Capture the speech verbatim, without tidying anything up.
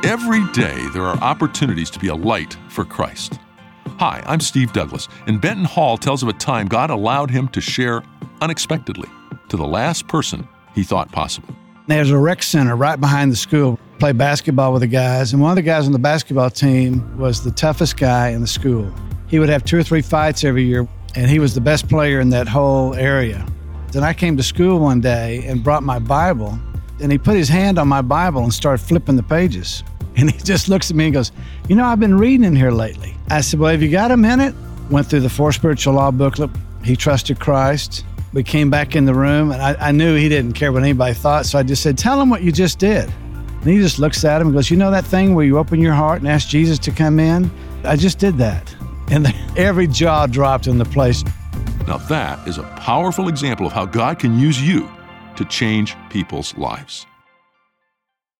Every day, there are opportunities to be a light for Christ. Hi, I'm Steve Douglas, and Benton Hall tells of a time God allowed him to share unexpectedly to the last person he thought possible. There's a rec center right behind the school. Play basketball with the guys, and one of the guys on the basketball team was the toughest guy in the school. He would have two or three fights every year, and he was the best player in that whole area. Then I came to school one day and brought my Bible, and he put his hand on my Bible and started flipping the pages. And he just looks at me and goes, you know, I've been reading in here lately. I said, well, have you got a minute? Went through the Four Spiritual Law booklet. He trusted Christ. We came back in the room, and I, I knew he didn't care what anybody thought, so I just said, tell him what you just did. And he just looks at him and goes, you know that thing where you open your heart and ask Jesus to come in? I just did that. And the, every jaw dropped in the place. Now that is a powerful example of how God can use you to change people's lives.